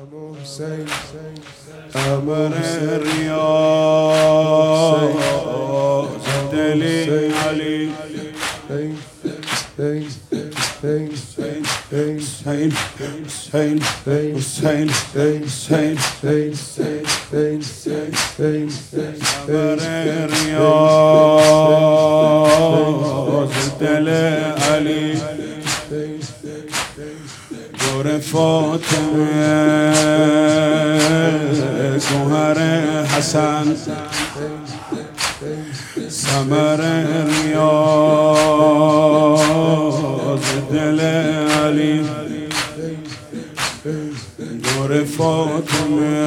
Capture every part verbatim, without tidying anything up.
قمر ریاض دلی علی حسین حسین حسین حسین حسین حسین قمر ریاض دل علی دور فاطمه گوهر حسن ثمر ریاض دل علی دور فاطمه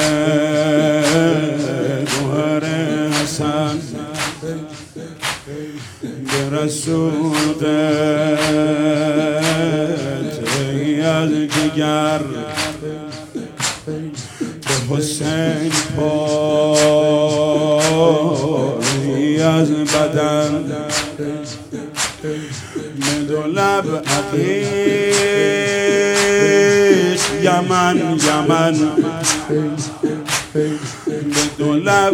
گوهر حسن به رسول قطعی از جگر به حسین پایی از بدن به دو لب عقیق یمن یمن به دو لب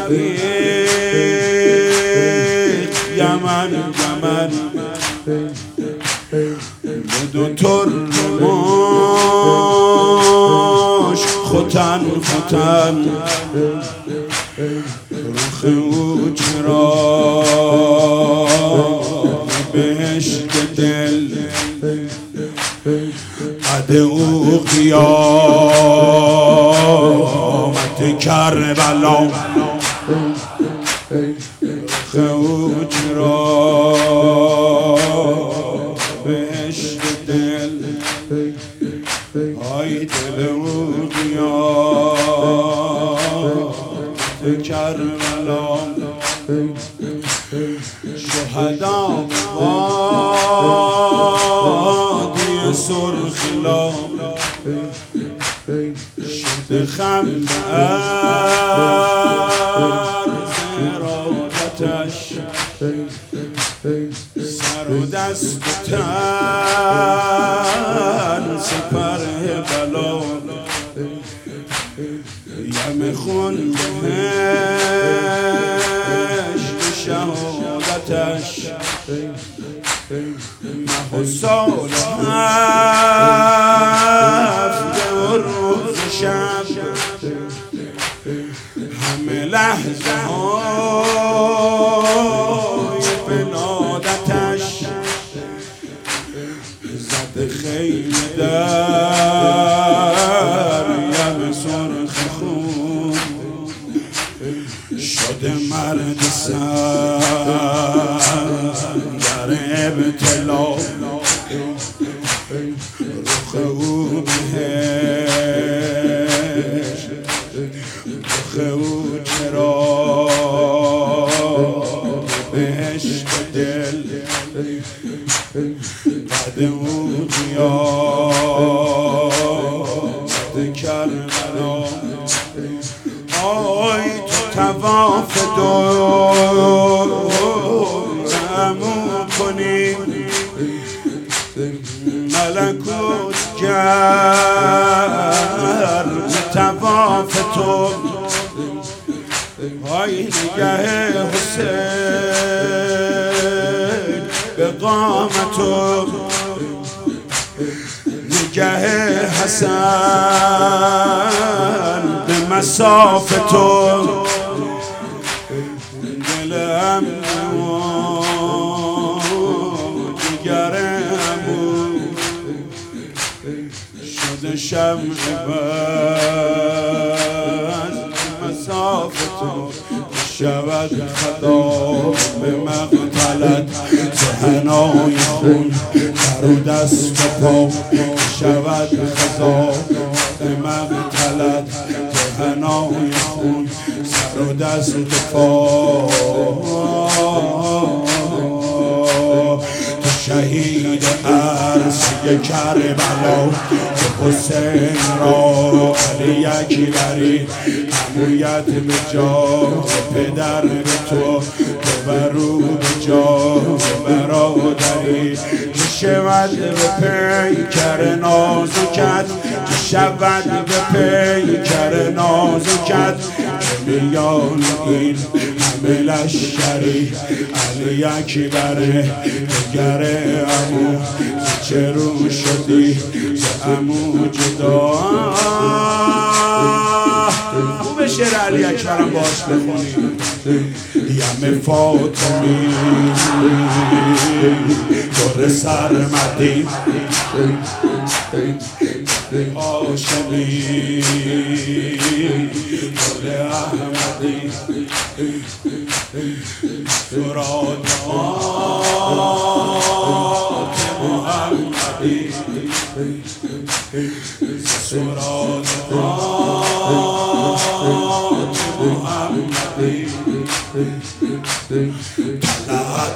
عقیق یمن یمن به دو ترماش ختن ختن رخ او چرا بهشت دل قد او قیامت کربلا رخ او چرا بهشت دل های دل او قیامت کربلا شهدا وادی سرخلا شد خم عرض ارادتش سر و دست تن سپر بلا یم خون بهشت شهادتش مه و سال هفته و روز شب همه لحظه های بلادتش زد خیل در یم سرخ خون شده مرد سر در ابتلا رخ او بهشت رخ او چرا بهشت دل بعد او قیامت کربلا آی تو طواف دورمون کنی ملکوت گرم طواف تو آی نگه حسین به قامت تو نگه حسن به مصاف تو دلم دیگر همون شده شمع بز مصاف تو شود خدا به مقتلت دهنای خون در و دست پا شود خدا به مقتلت دهنای خون سر و دست پا تو شهید عرصه کربلا که حسین را علی اکبری حمایت به جاه پدر به تو تو برو به جاه برادری شود به پیکر نازکت که شود به پیکر نازکت که میان این همه لشکری علی اکبره نگره امو چه رو شدی ز امو جدا خوب شعر علی اکبرم باش بخونی یم فاطمی دور سرمدی آشمی دور احمدی سرات محمدی سرات محمدی طلعت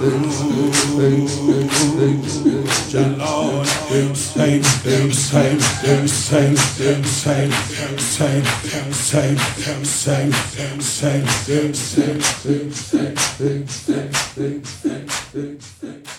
جلال حسین حسین حسین حسین حسین حسین حسین حسین حسین حسین